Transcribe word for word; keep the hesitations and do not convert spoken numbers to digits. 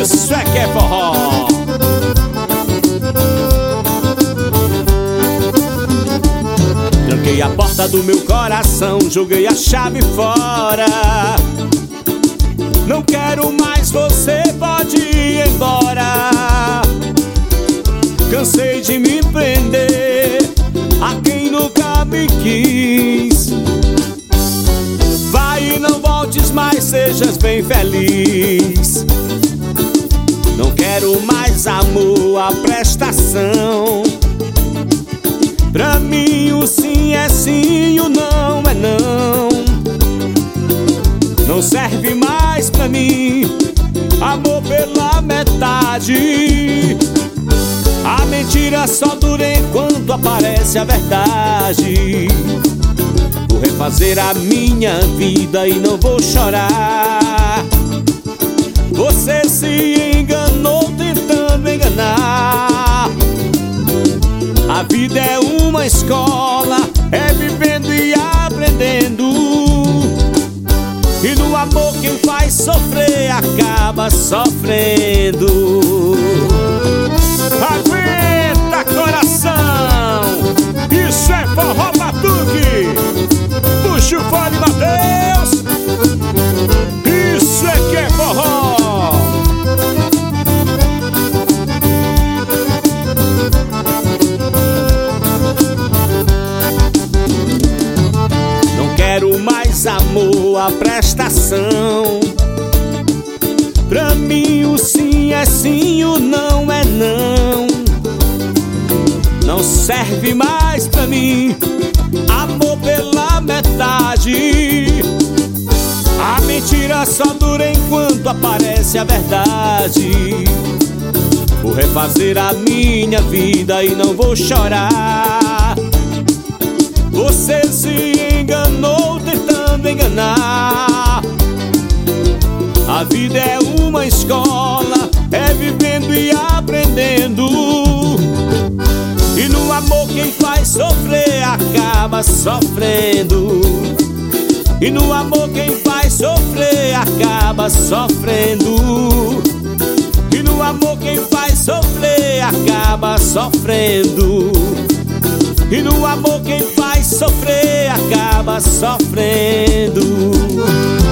Isso é que é forró. Tranquei a porta do meu coração, joguei a chave fora. Não quero mais você, pode ir embora. Cansei de me prender a quem nunca me quis. Vai e não voltes mais, sejas bem feliz. Não quero mais amor, a prestação. Pra mim o sim é sim, o não é não. Não serve mais pra mim amor pela metade. A mentira só dura enquanto aparece a verdade. Vou refazer a minha vida e não vou chorar. Você se enganou tentando enganar. A vida é uma escola, é vivendo e aprendendo. E no amor quem faz sofrer acaba sofrendo. Aguenta, coração! Isso é forró batuque! Puxa o fole, Mateus! Isso é que é forró! Não quero mais amor, a prestação. Pra mim o sim é sim, o não é não. Não serve mais pra mim amor pela metade. A mentira só dura enquanto aparece a verdade. Vou refazer a minha vida e não vou chorar. Você se enganou tentando enganar. A vida é uma escola, é vivendo e aprendendo. E no amor quem faz sofrer acaba sofrendo. E no amor quem faz sofrer acaba sofrendo. E no amor quem faz sofrer acaba sofrendo. E no amor quem faz sofrer acaba sofrendo.